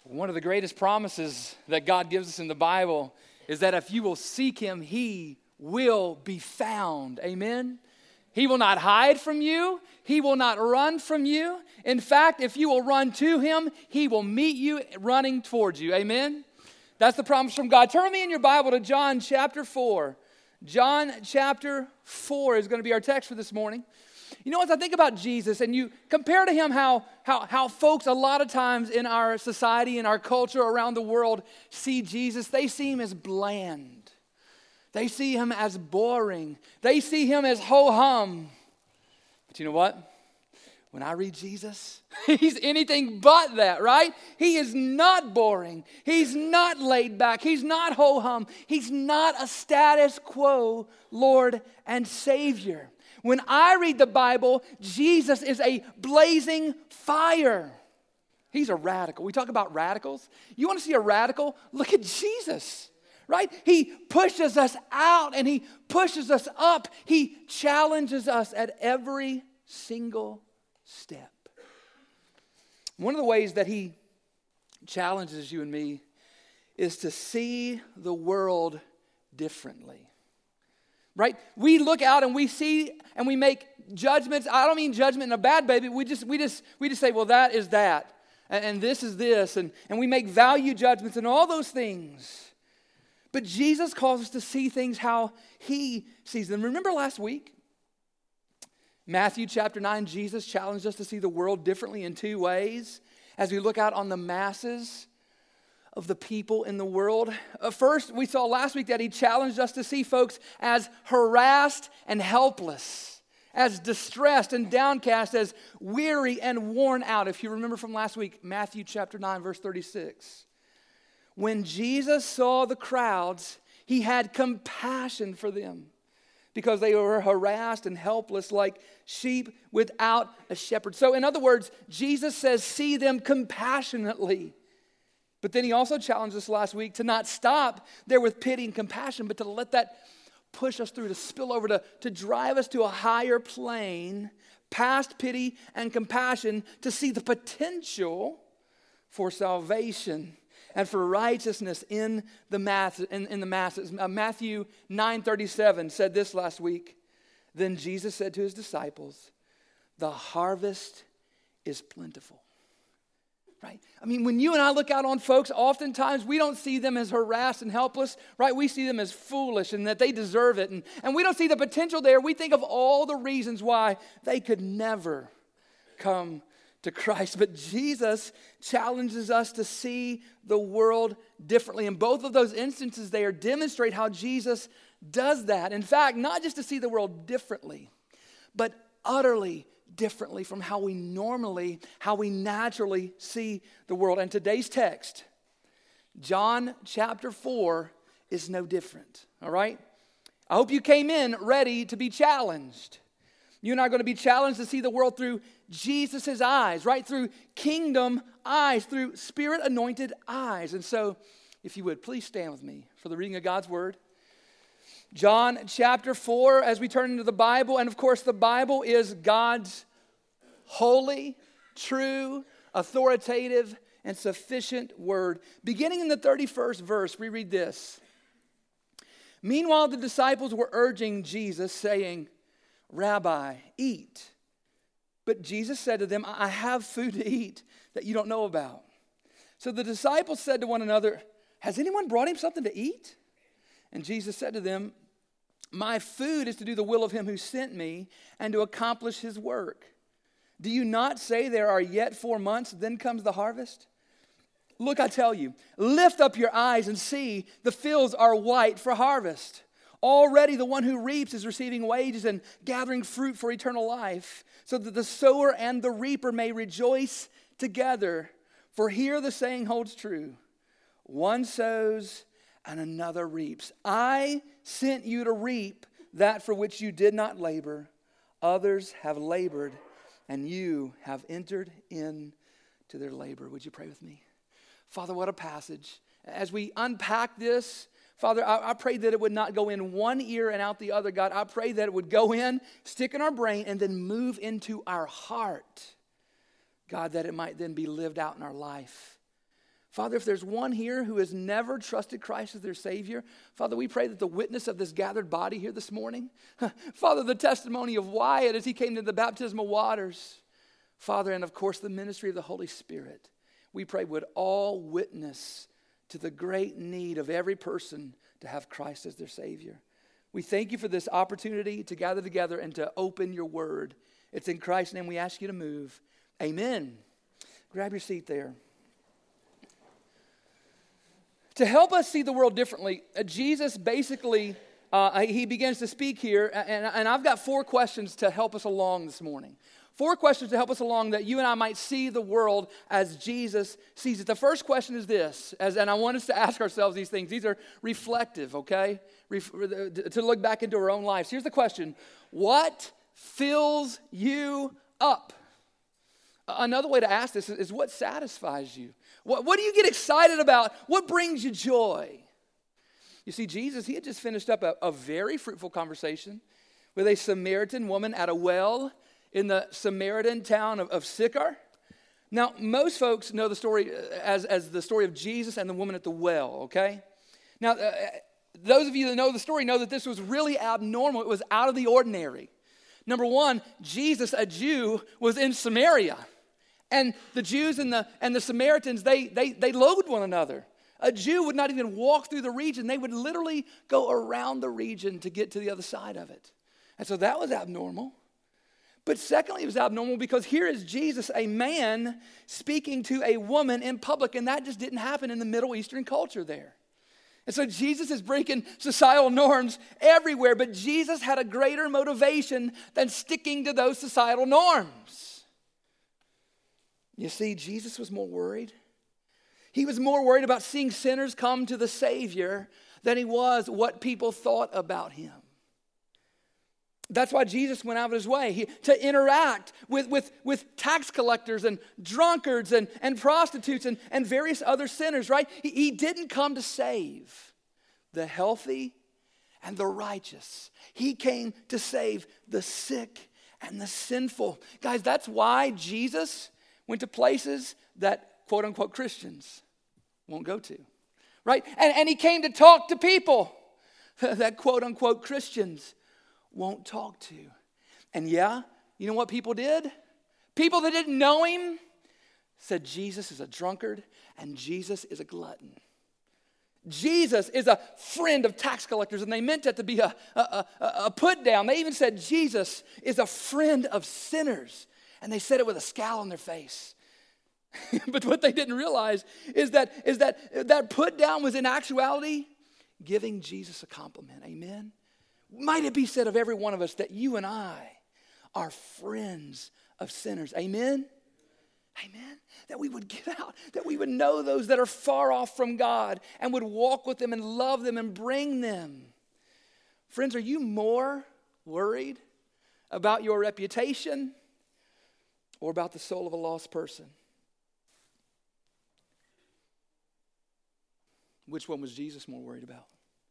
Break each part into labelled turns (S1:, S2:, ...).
S1: One of the greatest promises that God gives us in the Bible is that if you will seek Him, He will be found. Amen? He will not hide from you. He will not run from you. In fact, if you will run to Him, He will meet you running towards you. Amen? That's the promise from God. Turn with me in your Bible to John chapter 4. John chapter 4 is going to be our text for this morning. You know, as I think about Jesus and you compare to Him how folks a lot of times in our society, in our culture around the world see Jesus, they see Him as bland. They see Him as boring. They see Him as ho-hum. But you know what? When I read Jesus, He's anything but that, right? He is not boring. He's not laid back. He's not ho-hum. He's not a status quo Lord and Savior. When I read the Bible, Jesus is a blazing fire. He's a radical. We talk about radicals. You want to see a radical? Look at Jesus, right? He pushes us out and He pushes us up. He challenges us at every single step. One of the ways that He challenges you and me is to see the world differently. Right? We look out and we see and we make judgments. I don't mean judgment in a bad way, but we just say, well, that is that. And this is this. And we make value judgments and all those things. But Jesus calls us to see things how He sees them. Remember last week? Matthew chapter 9, Jesus challenged us to see the world differently in two ways as we look out on the masses of the people in the world. First, we saw last week that He challenged us to see folks as harassed and helpless, as distressed and downcast, as weary and worn out. If you remember from last week, Matthew chapter 9, verse 36. When Jesus saw the crowds, He had compassion for them because they were harassed and helpless like sheep without a shepherd. So in other words, Jesus says, see them compassionately. But then He also challenged us last week to not stop there with pity and compassion, but to let that push us through, to spill over, to drive us to a higher plane, past pity and compassion, to see the potential for salvation and for righteousness in the masses. Matthew 9:37 said this last week. Then Jesus said to His disciples, the harvest is plentiful. Right? I mean, when you and I look out on folks, oftentimes we don't see them as harassed and helpless, right? We see them as foolish and that they deserve it. And we don't see the potential there. We think of all the reasons why they could never come to Christ. But Jesus challenges us to see the world differently. In both of those instances, they demonstrate how Jesus does that. In fact, not just to see the world differently, but utterly differently from how we naturally see the world. And today's text, John chapter 4, is no different. All right? I hope you came in ready to be challenged. You and I are going to be challenged to see the world through Jesus' eyes, right? Through kingdom eyes, through Spirit-anointed eyes. And so, if you would, please stand with me for the reading of God's Word. John chapter 4, as we turn into the Bible, and of course the Bible is God's holy, true, authoritative, and sufficient Word. Beginning in the 31st verse, we read this. Meanwhile, the disciples were urging Jesus, saying, Rabbi, eat. But Jesus said to them, I have food to eat that you don't know about. So the disciples said to one another, has anyone brought Him something to eat? And Jesus said to them, my food is to do the will of Him who sent me and to accomplish His work. Do you not say there are yet 4 months, then comes the harvest? Look, I tell you, lift up your eyes and see the fields are white for harvest. Already the one who reaps is receiving wages and gathering fruit for eternal life, so that the sower and the reaper may rejoice together. For here the saying holds true, one sows and another reaps. I sent you to reap that for which you did not labor. Others have labored, and you have entered into their labor. Would you pray with me? Father, what a passage. As we unpack this, Father, I pray that it would not go in one ear and out the other, God. I pray that it would go in, stick in our brain, and then move into our heart. God, that it might then be lived out in our life. Father, if there's one here who has never trusted Christ as their Savior, Father, we pray that the witness of this gathered body here this morning, Father, the testimony of Wyatt as he came to the baptismal waters, Father, and of course the ministry of the Holy Spirit, we pray would all witness to the great need of every person to have Christ as their Savior. We thank you for this opportunity to gather together and to open your word. It's in Christ's name we ask you to move. Amen. Grab your seat there. To help us see the world differently, Jesus basically, he begins to speak here, and I've got 4 questions to help us along this morning. 4 questions to help us along that you and I might see the world as Jesus sees it. The first question is this, and I want us to ask ourselves these things. These are reflective, okay? To look back into our own lives. Here's the question: what fills you up? Another way to ask this is what satisfies you? What do you get excited about? What brings you joy? You see, Jesus, he had just finished up a very fruitful conversation with a Samaritan woman at a well in the Samaritan town of Sychar. Now, most folks know the story as the story of Jesus and the woman at the well, okay? Now, those of you that know the story know that this was really abnormal. It was out of the ordinary. Number one, Jesus, a Jew, was in Samaria. And the Jews and the Samaritans, they loathed one another. A Jew would not even walk through the region. They would literally go around the region to get to the other side of it. And so that was abnormal. But secondly, it was abnormal because here is Jesus, a man, speaking to a woman in public. And that just didn't happen in the Middle Eastern culture there. And so Jesus is breaking societal norms everywhere. But Jesus had a greater motivation than sticking to those societal norms. You see, Jesus was more worried. He was more worried about seeing sinners come to the Savior than he was what people thought about him. That's why Jesus went out of his way to interact with tax collectors and drunkards and prostitutes and various other sinners, right? He didn't come to save the healthy and the righteous. He came to save the sick and the sinful. Guys, that's why Jesus went to places that quote-unquote Christians won't go to, right? And he came to talk to people that quote-unquote Christians won't talk to. And yeah, you know what people did? People that didn't know him said Jesus is a drunkard and Jesus is a glutton. Jesus is a friend of tax collectors, and they meant that to be a put down. They even said Jesus is a friend of sinners. And they said it with a scowl on their face. But what they didn't realize is that put down was in actuality giving Jesus a compliment. Amen? Might it be said of every one of us that you and I are friends of sinners. Amen? Amen? That we would get out, that we would know those that are far off from God and would walk with them and love them and bring them. Friends, are you more worried about your reputation or about the soul of a lost person? Which one was Jesus more worried about?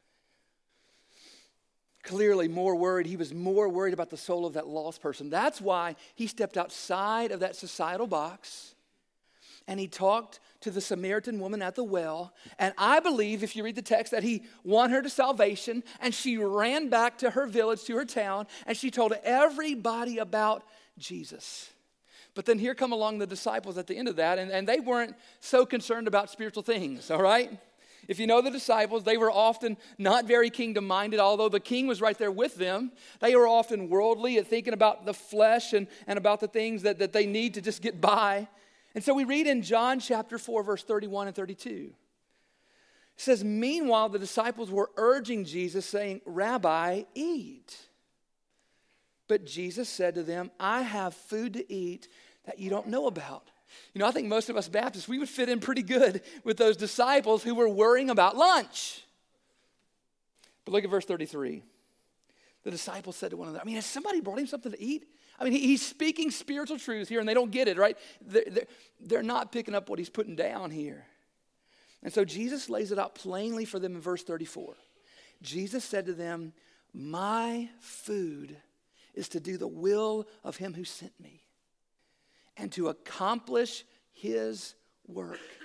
S1: Clearly more worried. He was more worried about the soul of that lost person. That's why he stepped outside of that societal box and he talked to the Samaritan woman at the well. And I believe, if you read the text, that he won her to salvation and she ran back to her village, to her town, and she told everybody about Jesus. But then here come along the disciples at the end of that, and they weren't so concerned about spiritual things, all right? If you know the disciples, they were often not very kingdom-minded, although the king was right there with them. They were often worldly at thinking about the flesh and about the things that they need to just get by. And so we read in John chapter 4, verse 31 and 32. It says, meanwhile, the disciples were urging Jesus, saying, Rabbi, eat. But Jesus said to them, I have food to eat that you don't know about. You know, I think most of us Baptists, we would fit in pretty good with those disciples who were worrying about lunch. But look at verse 33. The disciples said to one another, has somebody brought him something to eat? He's speaking spiritual truths here, and they don't get it, right? They're not picking up what he's putting down here. And so Jesus lays it out plainly for them in verse 34. Jesus said to them, my food is to do the will of him who sent me and to accomplish his work.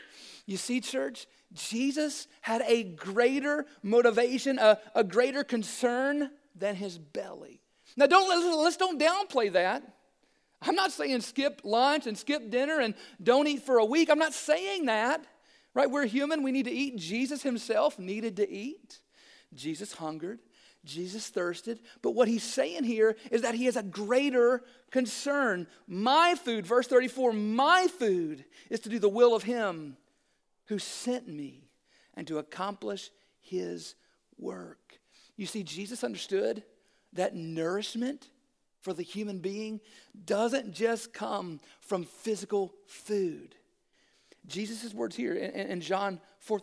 S1: You see, church, Jesus had a greater motivation, a greater concern than his belly. Now, let's don't downplay that. I'm not saying skip lunch and skip dinner and don't eat for a week. I'm not saying that. Right? We're human. We need to eat. Jesus himself needed to eat. Jesus hungered. Jesus thirsted. But what he's saying here is that he has a greater concern. My food, verse 34, my food is to do the will of him who sent me and to accomplish his work. You see, Jesus understood that nourishment for the human being doesn't just come from physical food. Jesus' words here in John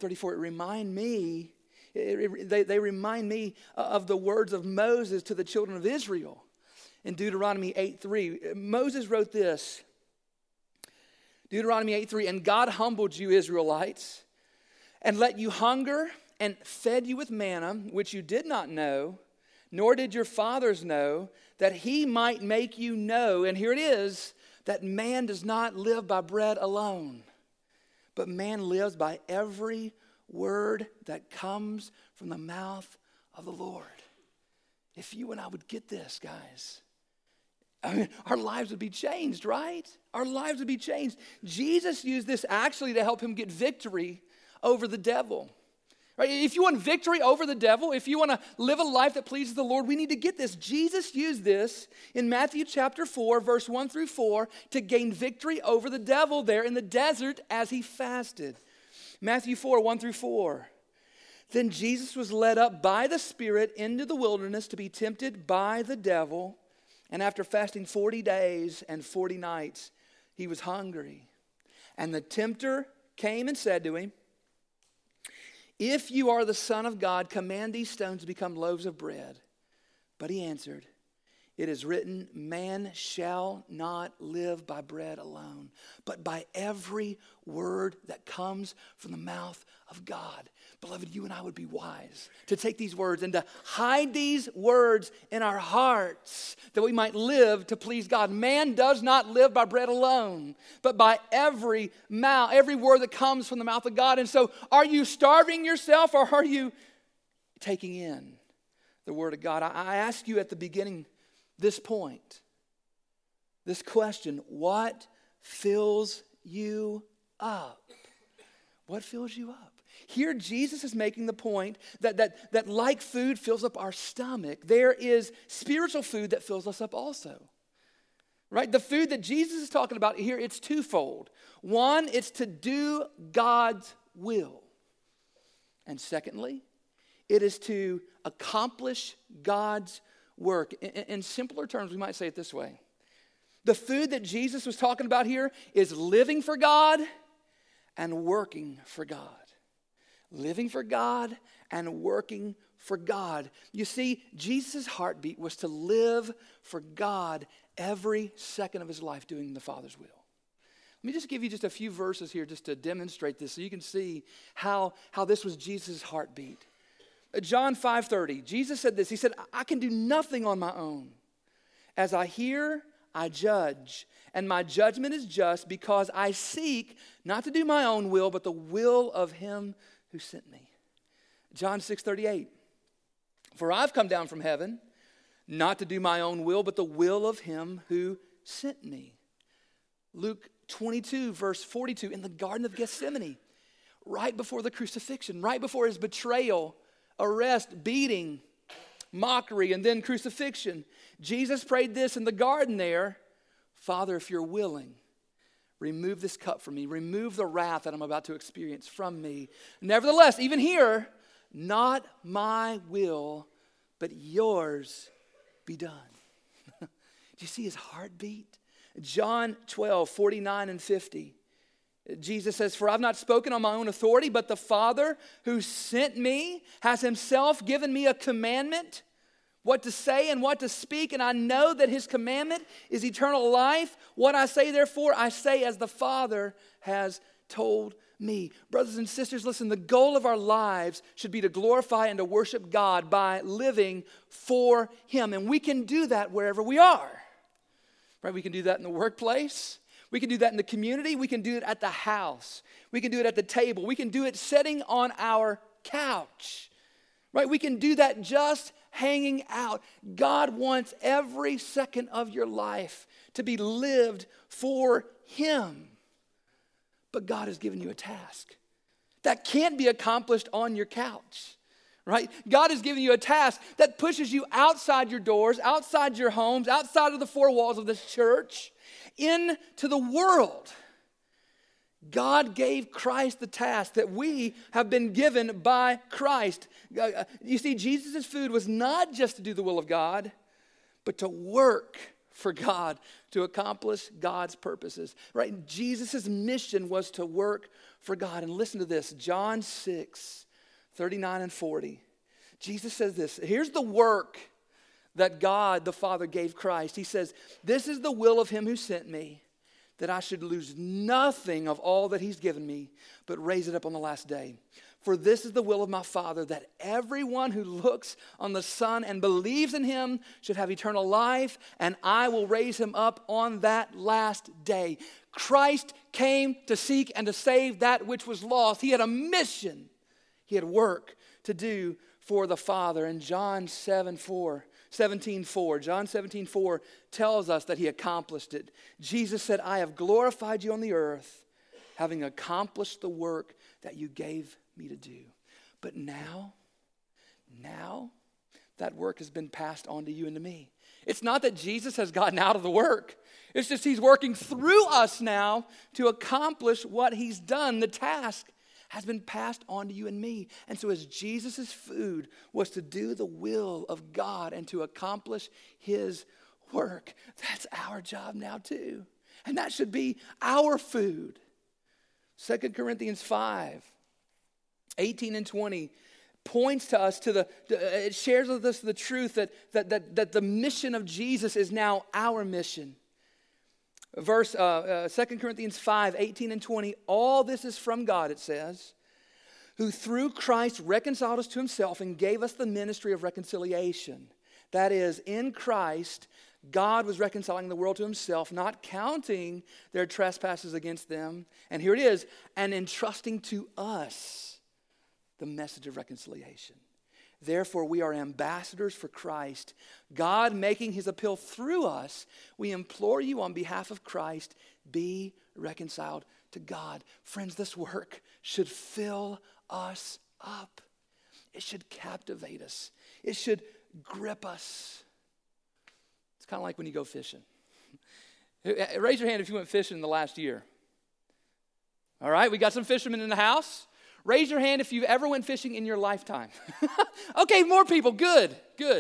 S1: 4:34, they remind me of the words of Moses to the children of Israel in Deuteronomy 8:3. Moses wrote this, Deuteronomy 8:3, and God humbled you, Israelites, and let you hunger and fed you with manna, which you did not know, nor did your fathers know, that he might make you know, and here it is, that man does not live by bread alone, but man lives by every word that comes from the mouth of the Lord. If you and I would get this, guys, our lives would be changed, right? Our lives would be changed. Jesus used this actually to help him get victory over the devil. Right? If you want victory over the devil, if you want to live a life that pleases the Lord, we need to get this. Jesus used this in Matthew chapter 4, verse 1 through 4, to gain victory over the devil there in the desert as he fasted. Matthew 4, 1 through 4. Then Jesus was led up by the Spirit into the wilderness to be tempted by the devil. And after fasting 40 days and 40 nights, he was hungry. And the tempter came and said to him, if you are the Son of God, command these stones to become loaves of bread. But he answered, it is written, man shall not live by bread alone, but by every word that comes from the mouth of God. Beloved, you and I would be wise to take these words and to hide these words in our hearts that we might live to please God. Man does not live by bread alone, but by every word that comes from the mouth of God. And so are you starving yourself or are you taking in the word of God? I ask you at the beginning this point, this question, what fills you up? What fills you up? Here Jesus is making the point that like food fills up our stomach, there is spiritual food that fills us up also. Right? The food that Jesus is talking about here, it's twofold. One, it's to do God's will. And secondly, it is to accomplish God's work. In simpler terms, we might say it this way. The food that Jesus was talking about here is living for God and working for God. Living for God and working for God. You see, Jesus' heartbeat was to live for God every second of his life doing the Father's will. Let me just give you just a few verses here just to demonstrate this so you can see how this was Jesus' heartbeat. John 5:30, Jesus said this. He said, I can do nothing on my own. As I hear, I judge, and my judgment is just because I seek not to do my own will, but the will of him who sent me. John 6:38, for I've come down from heaven, not to do my own will, but the will of him who sent me. Luke 22, verse 42, in the Garden of Gethsemane, right before the crucifixion, right before his betrayal, arrest, beating, mockery, and then crucifixion. Jesus prayed this in the garden there, Father, if you're willing, remove this cup from me. Remove the wrath that I'm about to experience from me. Nevertheless, even here, not my will, but yours be done. Do you see his heartbeat? John 12, 49 and 50. Jesus says, for I've not spoken on my own authority, but the Father who sent me has himself given me a commandment, what to say and what to speak, and I know that his commandment is eternal life. What I say, therefore, I say as the Father has told me. Brothers and sisters, listen, the goal of our lives should be to glorify and to worship God by living for him, and we can do that wherever we are. Right? We can do that in the workplace. We can do that in the community. We can do it at the house. We can do it at the table. We can do it sitting on our couch, right? We can do that just hanging out. God wants every second of your life to be lived for Him. But God has given you a task that can't be accomplished on your couch, right? God has given you a task that pushes you outside your doors, outside your homes, outside of the four walls of this church, into the world. God gave Christ the task that we have been given by Christ. You see, Jesus' food was not just to do the will of God, but to work for God, to accomplish God's purposes, right? Jesus' mission was to work for God. And listen to this, John 6, 39 and 40. Jesus says this, here's the work that God the Father gave Christ. He says, this is the will of Him who sent me, that I should lose nothing of all that He's given me, but raise it up on the last day. For this is the will of my Father, that everyone who looks on the Son and believes in Him should have eternal life, and I will raise him up on that last day. Christ came to seek and to save that which was lost. He had a mission. He had work to do for the Father. And John 17:4 tells us that He accomplished it. Jesus said, I have glorified you on the earth, having accomplished the work that you gave me to do. But now that work has been passed on to you and to me. It's not that Jesus has gotten out of the work. It's just He's working through us now to accomplish what He's done. The task has been passed on to you and me. And so as Jesus' food was to do the will of God and to accomplish His work, that's our job now too. And that should be our food. 2 Corinthians 5, 18 and 20 points to us it shares with us the truth that the mission of Jesus is now our mission. Verse 2 Corinthians 5, 18 and 20, all this is from God, it says, who through Christ reconciled us to Himself and gave us the ministry of reconciliation. That is, in Christ, God was reconciling the world to Himself, not counting their trespasses against them. And here it is, and entrusting to us the message of reconciliation. Therefore, we are ambassadors for Christ, God making His appeal through us. We implore you on behalf of Christ, be reconciled to God. Friends, this work should fill us up. It should captivate us. It should grip us. It's kind of like when you go fishing. Raise your hand if you went fishing in the last year. All right, we got some fishermen in the house. Raise your hand if you've ever went fishing in your lifetime. Okay, more people. Good.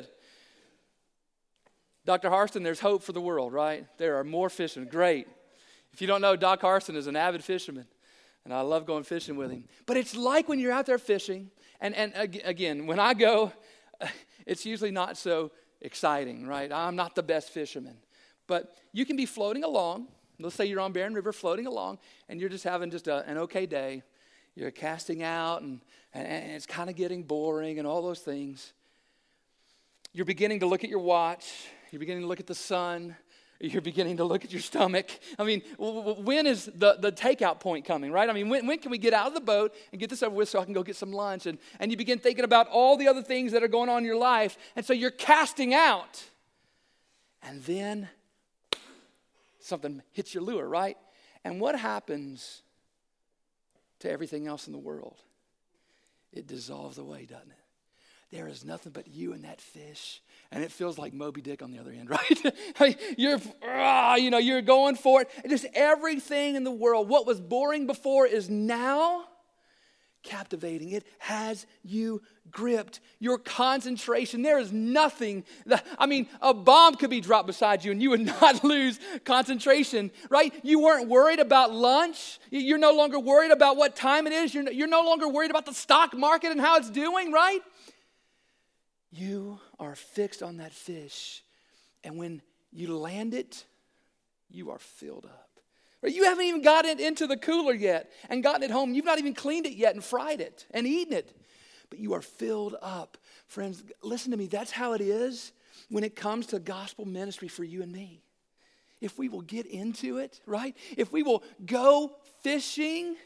S1: Dr. Harston, there's hope for the world, right? There are more fishermen. Great. If you don't know, Doc Harston is an avid fisherman, and I love going fishing with him. But it's like when you're out there fishing, and again, when I go, it's usually not so exciting, right? I'm not the best fisherman. But you can be floating along. Let's say you're on Barren River floating along, and you're just having an okay day. You're casting out, and it's kind of getting boring and all those things. You're beginning to look at your watch. You're beginning to look at the sun. You're beginning to look at your stomach. I mean, when is the takeout point coming, right? I mean, when can we get out of the boat and get this over with so I can go get some lunch? And you begin thinking about all the other things that are going on in your life. And so you're casting out. And then something hits your lure, right? And what happens to everything else in the world? It dissolves away, doesn't it? There is nothing but you and that fish, and it feels like Moby Dick on the other end, right? You're going for it. And just everything in the world, what was boring before is now captivating. It has you gripped. Your concentration. There is nothing. A bomb could be dropped beside you and you would not lose concentration, right? You weren't worried about lunch. You're no longer worried about what time it is. You're no longer worried about the stock market and how it's doing, right? You are fixed on that fish. And when you land it, you are filled up. You haven't even got it into the cooler yet and gotten it home. You've not even cleaned it yet and fried it and eaten it. But you are filled up. Friends, listen to me. That's how it is when it comes to gospel ministry for you and me. if we will get into it, right? If we will go fishing,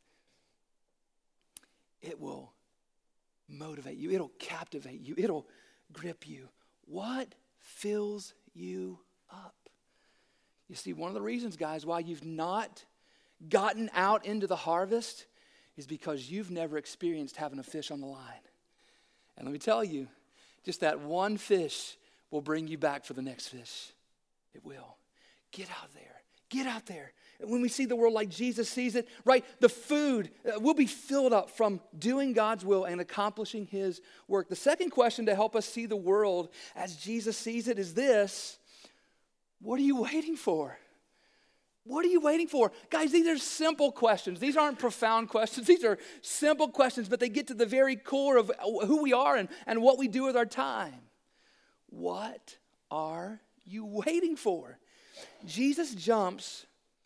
S1: it will motivate you. It'll captivate you. It'll grip you. What fills you up? You see, one of the reasons, guys, why you've not gotten out into the harvest is because you've never experienced having a fish on the line. And let me tell you, just that one fish will bring you back for the next fish. It will. Get out there. Get out there. When we see the world like Jesus sees it, right, the food will be filled up from doing God's will and accomplishing his work. The second question to help us see the world as Jesus sees it is this: what are you waiting for? What are you waiting for? Guys, these are simple questions. These aren't profound questions. These are simple questions, but they get to the very core of who we are and what we do with our time. What are you waiting for? Jesus jumps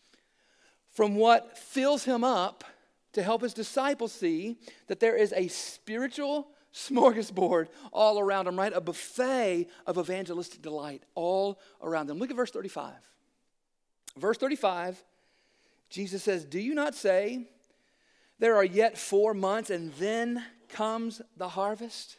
S1: from what fills him up to help his disciples see that there is a spiritual smorgasbord all around them, right? A buffet of evangelistic delight all around them. Look at verse 35. Verse 35, Jesus says, "Do you not say, there are yet 4 months and then comes the harvest?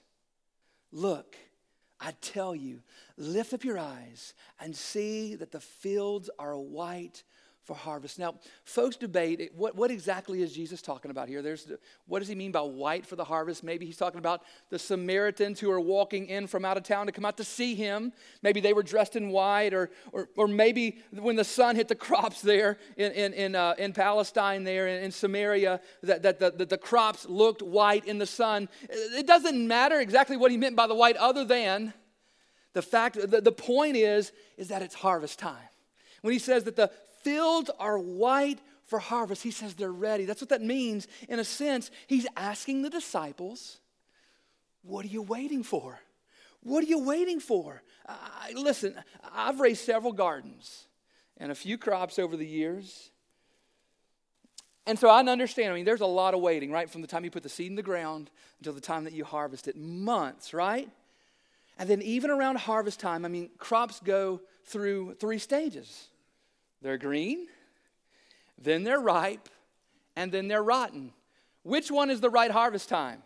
S1: Look, I tell you, lift up your eyes and see that the fields are white for harvest." Now, folks debate, what exactly is Jesus talking about here? What does he mean by white for the harvest? Maybe he's talking about the Samaritans who are walking in from out of town to come out to see him. Maybe they were dressed in white, or maybe when the sun hit the crops there in Palestine there in Samaria, that the crops looked white in the sun. It doesn't matter exactly what he meant by the white, other than the fact, the point is that it's harvest time. When he says that the fields are white for harvest, he says they're ready. That's what that means. In a sense, he's asking the disciples, what are you waiting for? What are you waiting for? Listen, I've raised several gardens and a few crops over the years. And so I understand, there's a lot of waiting, right? From the time you put the seed in the ground until the time that you harvest it. Months, right? And then even around harvest time, crops go through 3 stages. They're green, then they're ripe, and then they're rotten. Which one is the right harvest time?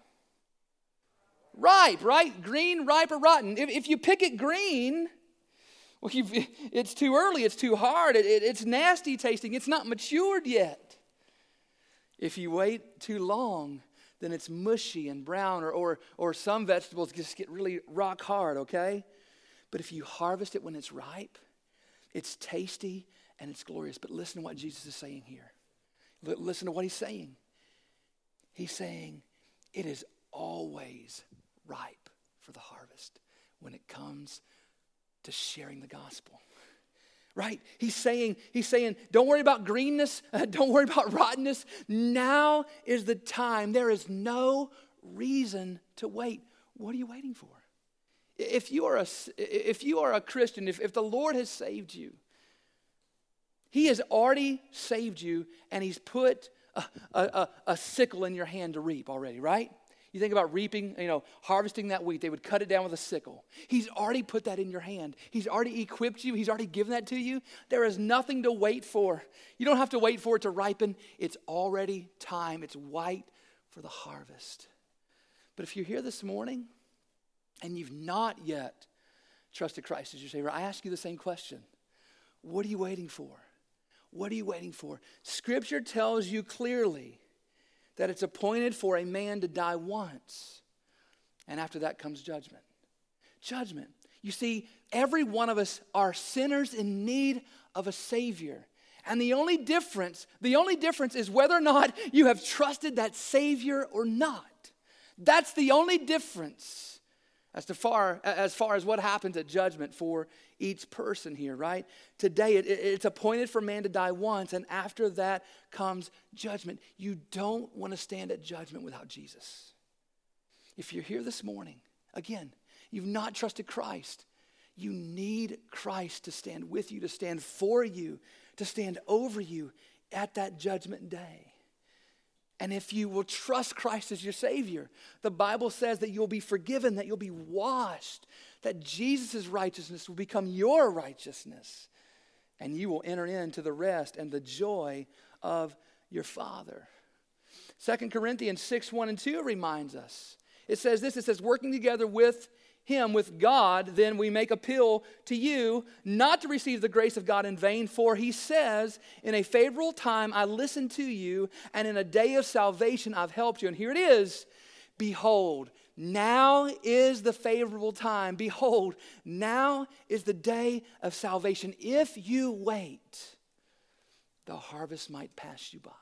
S1: Ripe, right? Green, ripe, or rotten. If you pick it green, well, it's too early, it's too hard, it's nasty tasting, it's not matured yet. If you wait too long, then it's mushy and brown, or some vegetables just get really rock hard, okay? But if you harvest it when it's ripe, it's tasty and it's glorious. But listen to what Jesus is saying here. Listen to what he's saying. He's saying it is always ripe for the harvest when it comes to sharing the gospel. Right? He's saying, don't worry about greenness. Don't worry about rottenness. Now is the time. There is no reason to wait. What are you waiting for? If you are a Christian, if the Lord has saved you, he has already saved you, and he's put a sickle in your hand to reap already, right? You think about reaping, harvesting that wheat. They would cut it down with a sickle. He's already put that in your hand. He's already equipped you. He's already given that to you. There is nothing to wait for. You don't have to wait for it to ripen. It's already time. It's white for the harvest. But if you're here this morning and you've not yet trusted Christ as your Savior, I ask you the same question. What are you waiting for? What are you waiting for? Scripture tells you clearly that it's appointed for a man to die once, and after that comes judgment. Judgment. You see, every one of us are sinners in need of a Savior. And the only difference is whether or not you have trusted that Savior or not. That's the only difference as far as what happens at judgment for each person here, right? Today, it's appointed for man to die once, and after that comes judgment. You don't want to stand at judgment without Jesus. If you're here this morning, again, you've not trusted Christ, you need Christ to stand with you, to stand for you, to stand over you at that judgment day. And if you will trust Christ as your Savior, the Bible says that you'll be forgiven, that you'll be washed, that Jesus' righteousness will become your righteousness. and you will enter into the rest and the joy of your Father. 2 Corinthians 6:1-2 reminds us. It says this, it says, working together with him, with God, then we make appeal to you not to receive the grace of God in vain, for he says, in a favorable time I listened to you, and in a day of salvation I've helped you. And here it is, behold, now is the favorable time. Behold, now is the day of salvation. If you wait, the harvest might pass you by.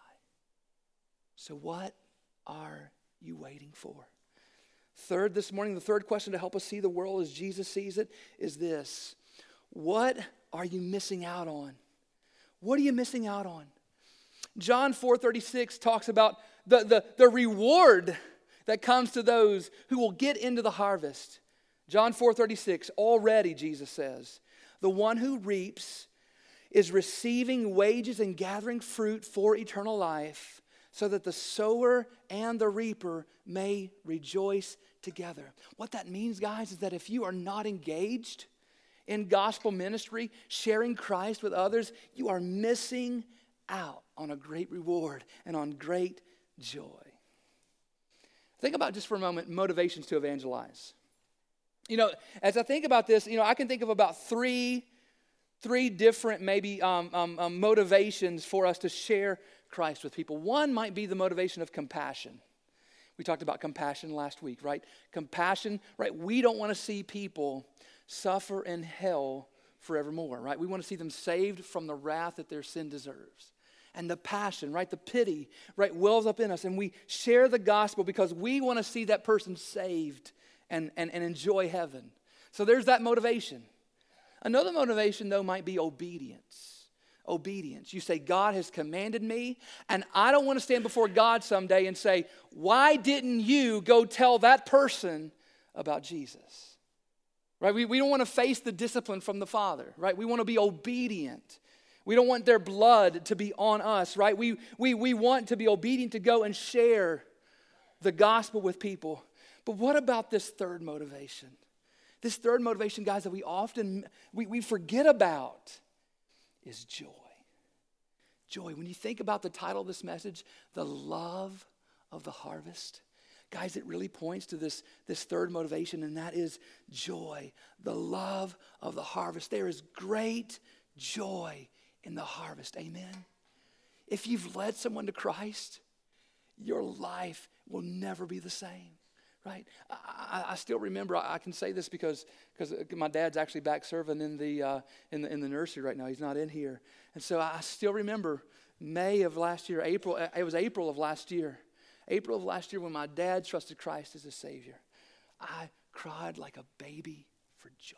S1: So what are you waiting for? Third, this morning, the third question to help us see the world as Jesus sees it is this. What are you missing out on? What are you missing out on? John 4:36 talks about the reward that comes to those who will get into the harvest. John 4:36, already, Jesus says, the one who reaps is receiving wages and gathering fruit for eternal life, so that the sower and the reaper may rejoice together. What that means, guys, is that if you are not engaged in gospel ministry, sharing Christ with others, you are missing out on a great reward and on great joy. Think about just for a moment motivations to evangelize. As I think about this, I can think of about three different maybe motivations for us to share Christ with people. One might be the motivation of compassion. We talked about compassion last week, right? Compassion, right? We don't want to see people suffer in hell forevermore, right? We want to see them saved from the wrath that their sin deserves. And the passion, right? The pity, right, wells up in us. And we share the gospel because we want to see that person saved and enjoy heaven. So there's that motivation. Another motivation, though, might be obedience. Obedience. You say, God has commanded me, and I don't want to stand before God someday and say, why didn't you go tell that person about Jesus? Right? We don't want to face the discipline from the Father, right? We want to be obedient. We don't want their blood to be on us, right? We want to be obedient to go and share the gospel with people. But what about this third motivation? This third motivation, guys, that we often we forget about is joy. Joy. When you think about the title of this message, the love of the harvest, guys, it really points to this third motivation, and that is joy. The love of the harvest. There is great joy in the harvest. Amen. If you've led someone to Christ, your life will never be the same. Right? I still remember, I can say this because my dad's actually back serving in the nursery right now. He's not in here. And so I still remember May of last year, April of last year when my dad trusted Christ as a Savior. I cried like a baby for joy.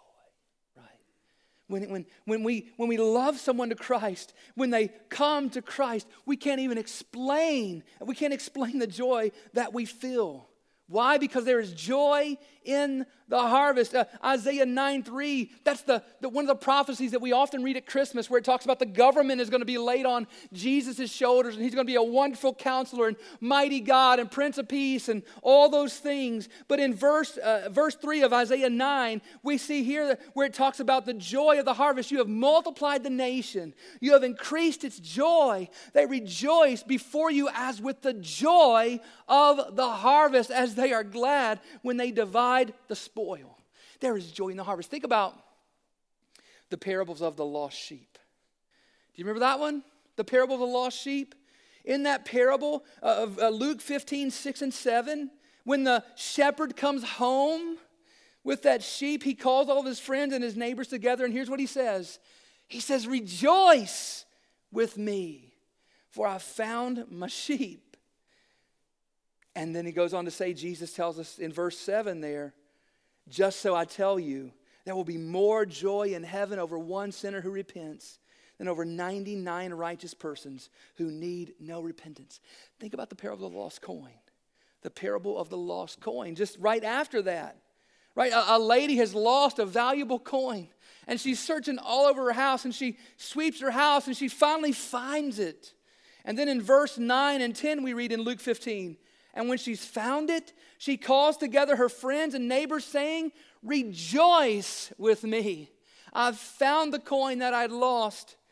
S1: Right? When we love someone to Christ, when they come to Christ, we can't explain the joy that we feel. Why? Because there is joy in the harvest. Isaiah 9:3, that's the one of the prophecies that we often read at Christmas, where it talks about the government is going to be laid on Jesus' shoulders, and he's going to be a wonderful counselor and mighty God and Prince of Peace and all those things. But in verse 3 of Isaiah 9, we see here where it talks about the joy of the harvest. You have multiplied the nation. You have increased its joy. They rejoice before you as with the joy of the harvest, as they are glad when they divide the spoil. There is joy in the harvest. Think about the parables of the lost sheep. Do you remember that one? The parable of the lost sheep? In that parable of Luke 15:6-7, when the shepherd comes home with that sheep, he calls all of his friends and his neighbors together, and here's what he says. He says, rejoice with me, for I found my sheep. And then he goes on to say, Jesus tells us in verse 7 there, just so I tell you, there will be more joy in heaven over one sinner who repents than over 99 righteous persons who need no repentance. Think about the parable of the lost coin. The parable of the lost coin. Just right after that, right? A lady has lost a valuable coin, and she's searching all over her house, and she sweeps her house, and she finally finds it. And then in verse 9 and 10 we read in Luke 15, and when she's found it, she calls together her friends and neighbors saying, rejoice with me. I've found the coin that I'd lost.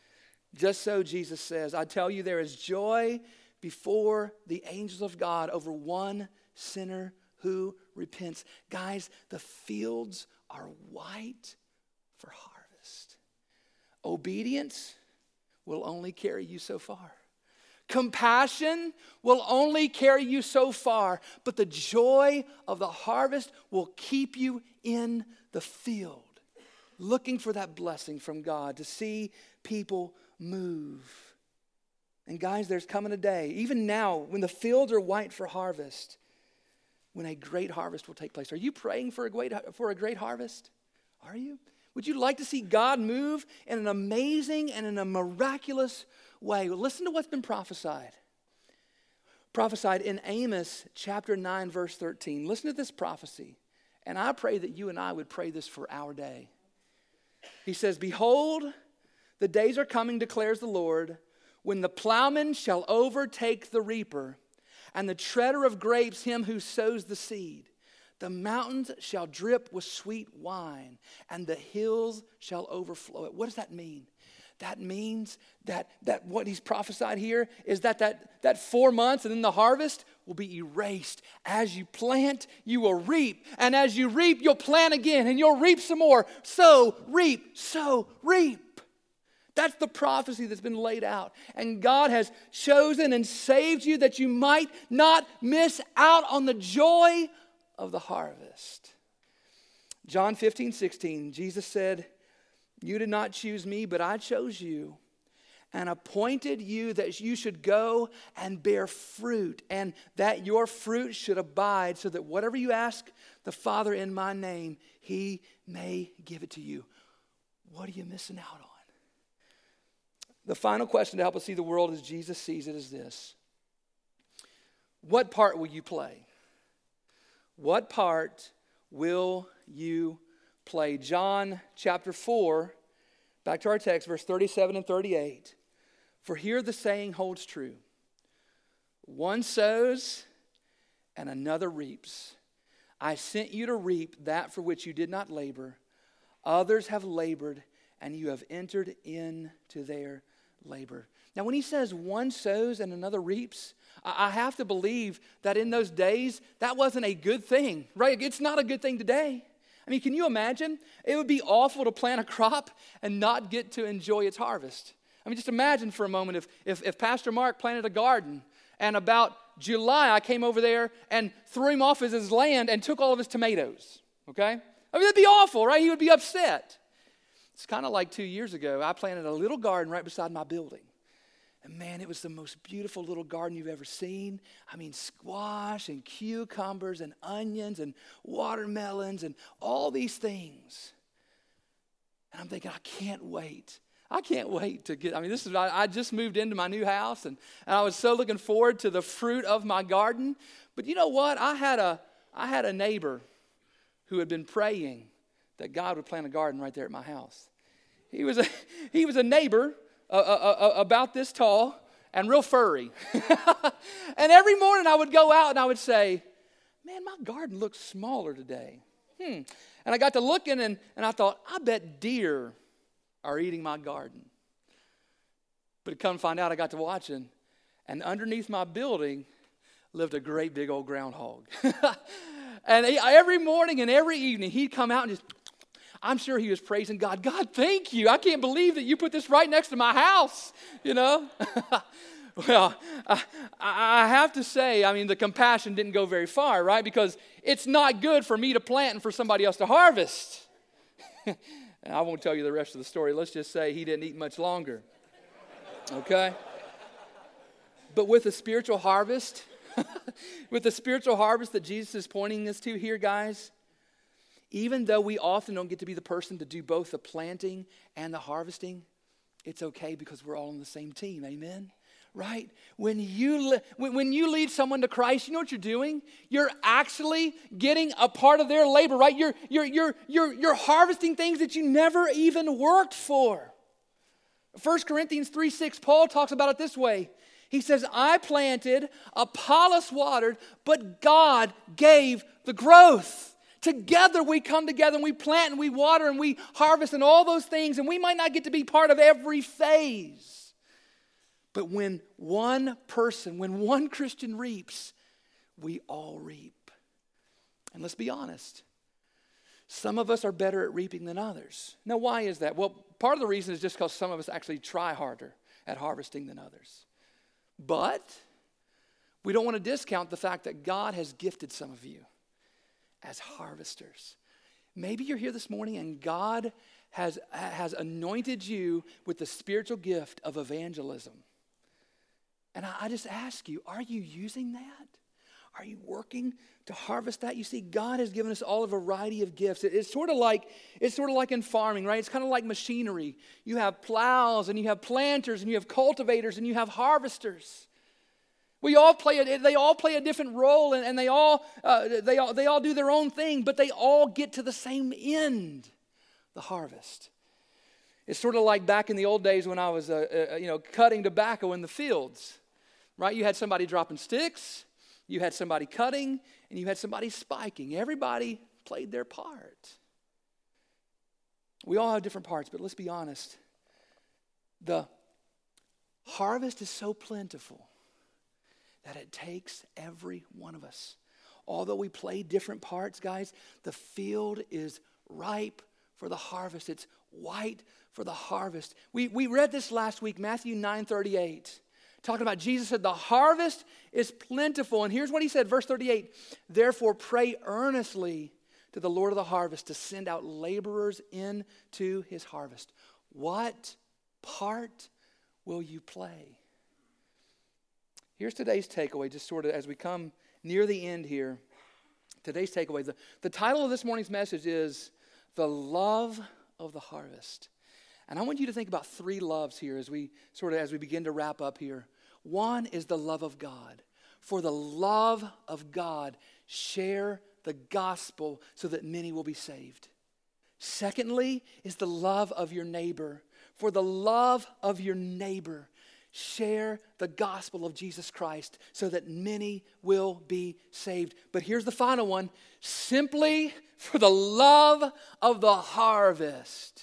S1: Just so Jesus says, I tell you, there is joy before the angels of God over one sinner who repents. Guys, the fields are white for harvest. Obedience will only carry you so far. Compassion will only carry you so far, but the joy of the harvest will keep you in the field, looking for that blessing from God, to see people move. And guys, there's coming a day, even now, when the fields are white for harvest, when a great harvest will take place. Are you praying for a great harvest? Are you? Would you like to see God move in an amazing and in a miraculous way? Well, listen to what's been prophesied. Prophesied in Amos chapter 9, verse 13. Listen to this prophecy. And I pray that you and I would pray this for our day. He says, behold, the days are coming, declares the Lord, when the plowman shall overtake the reaper, and the treader of grapes him who sows the seed. The mountains shall drip with sweet wine, and the hills shall overflow it. What does that mean? That means that what he's prophesied here is that 4 months and then the harvest will be erased. As you plant, you will reap. And as you reap, you'll plant again and you'll reap some more. So reap, so reap. That's the prophecy that's been laid out. And God has chosen and saved you that you might not miss out on the joy of the harvest. John 15:16, Jesus said, you did not choose me, but I chose you and appointed you that you should go and bear fruit, and that your fruit should abide, so that whatever you ask the Father in my name, he may give it to you. What are you missing out on? The final question to help us see the world as Jesus sees it is this. What part will you play? What part will you play? John chapter 4, back to our text, verse 37 and 38. For here the saying holds true. One sows and another reaps. I sent you to reap that for which you did not labor. Others have labored, and you have entered into their labor. Now, when he says one sows and another reaps, I have to believe that in those days, that wasn't a good thing, right? It's not a good thing today. I mean, can you imagine? It would be awful to plant a crop and not get to enjoy its harvest. I mean, just imagine for a moment if Pastor Mark planted a garden, and about July I came over there and threw him off his land and took all of his tomatoes, okay? I mean, that'd be awful, right? He would be upset. It's kind of like 2 years ago. I planted a little garden right beside my building. And man, it was the most beautiful little garden you've ever seen. I mean, squash and cucumbers and onions and watermelons and all these things. And I'm thinking, I can't wait. I can't wait to get, I just moved into my new house, and I was so looking forward to the fruit of my garden. But you know what? I had a neighbor who had been praying that God would plant a garden right there at my house. He was a neighbor about this tall and real furry. And every morning I would go out and I would say, man, my garden looks smaller today. And I got to looking and I thought, I bet deer are eating my garden. But come find out, I got to watching, and underneath my building lived a great big old groundhog. And every morning and every evening he'd come out and just, I'm sure he was praising God. God, thank you. I can't believe that you put this right next to my house, you know. Well, I have to say, I mean, the compassion didn't go very far, right? Because it's not good for me to plant and for somebody else to harvest. And I won't tell you the rest of the story. Let's just say he didn't eat much longer. Okay? But with the spiritual harvest, that Jesus is pointing us to here, guys, even though we often don't get to be the person to do both the planting and the harvesting, it's okay because we're all on the same team. Amen? Right? When you lead someone to Christ, you know what you're doing? You're actually getting a part of their labor, right? You're harvesting things that you never even worked for. 1 Corinthians 3:6, Paul talks about it this way. He says, I planted, Apollos watered, but God gave the growth. Together we come together and we plant and we water and we harvest and all those things, and we might not get to be part of every phase. But when one person, when one Christian reaps, we all reap. And let's be honest. Some of us are better at reaping than others. Now, why is that? Well, part of the reason is just because some of us actually try harder at harvesting than others. But we don't want to discount the fact that God has gifted some of you as harvesters. Maybe you're here this morning and God has anointed you with the spiritual gift of evangelism. And I just ask you, are you using that? Are you working to harvest that? You see, God has given us all a variety of gifts. It's sort of like in farming, right? It's kind of like machinery. You have plows and you have planters and you have cultivators and you have harvesters. They all play a different role, and they all do their own thing, but they all get to the same end, the harvest. It's sort of like back in the old days when I was cutting tobacco in the fields, right? You had somebody dropping sticks, you had somebody cutting, and you had somebody spiking. Everybody played their part. We all have different parts, but let's be honest. The harvest is so plentiful that it takes every one of us. Although we play different parts, guys, the field is ripe for the harvest. It's white for the harvest. We read this last week, Matthew 9:38. Talking about Jesus said, the harvest is plentiful. And here's what he said, verse 38. Therefore pray earnestly to the Lord of the harvest to send out laborers into his harvest. What part will you play? Here's today's takeaway, just sort of as we come near the end here. Today's takeaway, the title of this morning's message is The Love of the Harvest. And I want you to think about three loves here as we begin to wrap up here. One is the love of God. For the love of God, share the gospel so that many will be saved. Secondly is the love of your neighbor. For the love of your neighbor, share the gospel of Jesus Christ so that many will be saved. But here's the final one. Simply for the love of the harvest,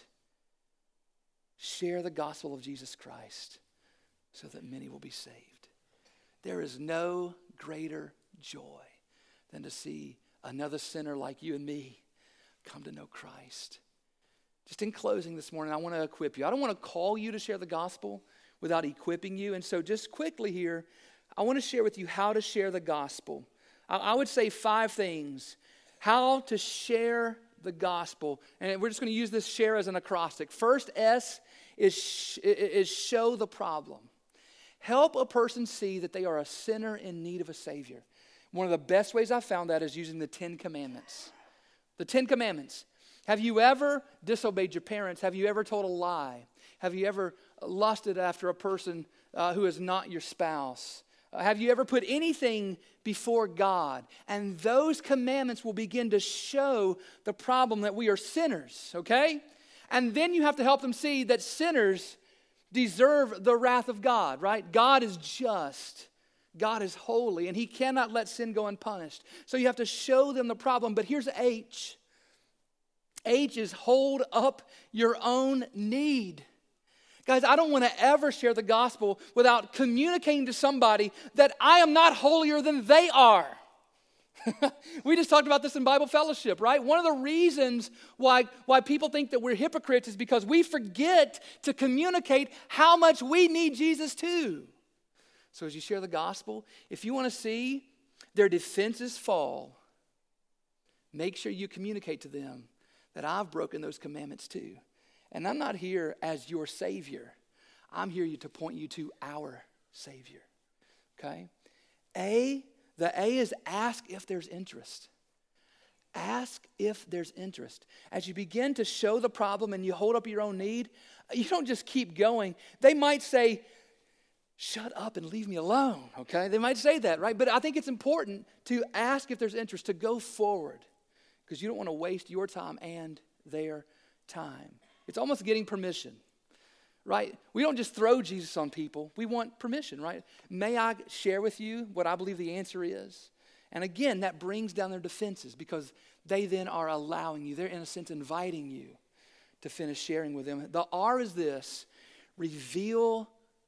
S1: share the gospel of Jesus Christ so that many will be saved. There is no greater joy than to see another sinner like you and me come to know Christ. Just in closing this morning, I want to equip you. I don't want to call you to share the gospel without equipping you. And so just quickly here, I want to share with you how to share the gospel. I would say 5 things. How to share the gospel. And we're just going to use this share as an acrostic. First S is show the problem. Help a person see that they are a sinner in need of a Savior. One of the best ways I've found that is using the 10 Commandments. The 10 Commandments. Have you ever disobeyed your parents? Have you ever told a lie? Have you ever lusted after a person who is not your spouse? Have you ever put anything before God? And those commandments will begin to show the problem that we are sinners, okay? And then you have to help them see that sinners deserve the wrath of God, right? God is just. God is holy, and He cannot let sin go unpunished. So you have to show them the problem. But here's H. H is hold up your own need. Guys, I don't want to ever share the gospel without communicating to somebody that I am not holier than they are. We just talked about this in Bible fellowship, right? One of the reasons why people think that we're hypocrites is because we forget to communicate how much we need Jesus too. So as you share the gospel, if you want to see their defenses fall, make sure you communicate to them that I've broken those commandments too. And I'm not here as your Savior. I'm here to point you to our Savior. Okay? The A is ask if there's interest. Ask if there's interest. As you begin to show the problem and you hold up your own need, you don't just keep going. They might say, shut up and leave me alone, okay? They might say that, right? But I think it's important to ask if there's interest, to go forward, because you don't want to waste your time and their time. It's almost getting permission, right? We don't just throw Jesus on people. We want permission, right? May I share with you what I believe the answer is? And again, that brings down their defenses because they then are allowing you. They're in a sense inviting you to finish sharing with them. The R is this: reveal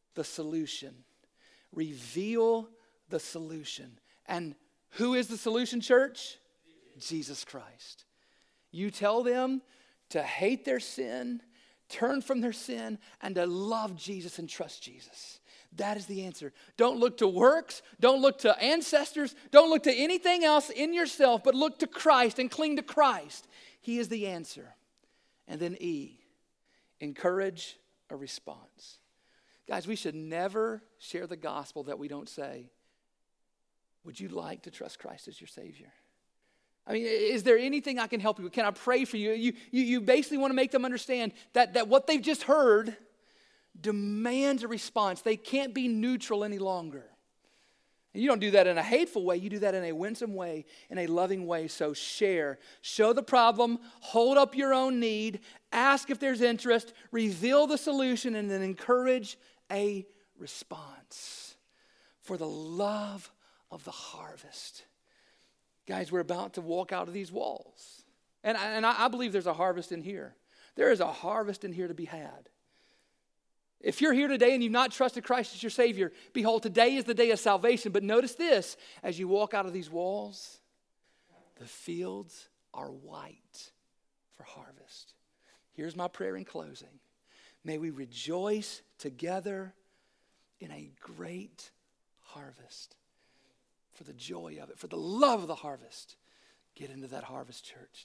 S1: the solution. Reveal the solution. And who is the solution, church? Jesus Christ. You tell them to hate their sin, turn from their sin, and to love Jesus and trust Jesus. That is the answer. Don't look to works. Don't look to ancestors. Don't look to anything else in yourself, but look to Christ and cling to Christ. He is the answer. And then E, encourage a response. Guys, we should never share the gospel that we don't say, would you like to trust Christ as your Savior? I mean, is there anything I can help you with? Can I pray for you? You basically want to make them understand that what they've just heard demands a response. They can't be neutral any longer. And you don't do that in a hateful way. You do that in a winsome way, in a loving way. So share. Show the problem. Hold up your own need. Ask if there's interest. Reveal the solution, and then encourage a response for the love of the harvest. Guys, we're about to walk out of these walls. And I believe there's a harvest in here. There is a harvest in here to be had. If you're here today and you've not trusted Christ as your Savior, behold, today is the day of salvation. But notice this, as you walk out of these walls, the fields are white for harvest. Here's my prayer in closing. May we rejoice together in a great harvest. For the joy of it, for the love of the harvest. Get into that harvest, church.